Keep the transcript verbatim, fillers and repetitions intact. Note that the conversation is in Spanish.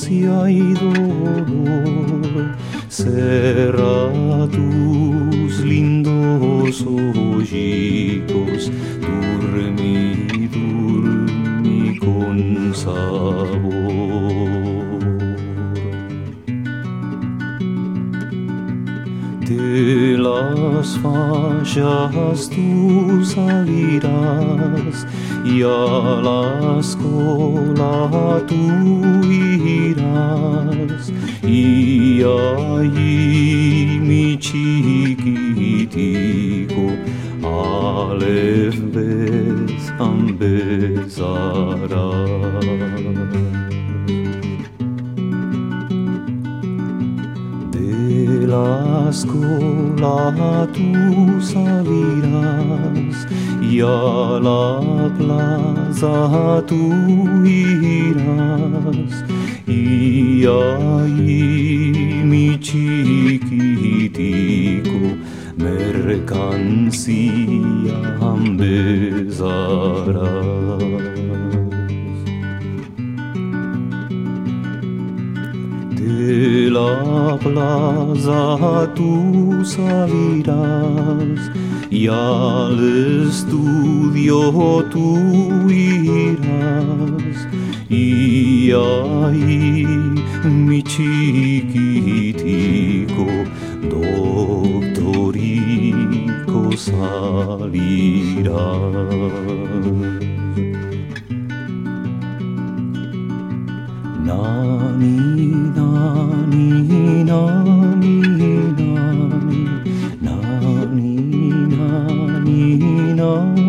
si hay dolor, cerra tus lindos ojitos, dormi, dormi con sabor. De las fallas tú salirás y a la escuela tú irás, y allí mi chiquitico Aleph Bez empezarás. De la escuela tú salirás y a la plaza tú irás, y allí mi chiquitico mercancía empezarás. De la plaza tú salirás y al estudio tú irás, y ahí mi chiquitico doctorico salirás. Nani, nani, nani, nani, nani, nani, nani.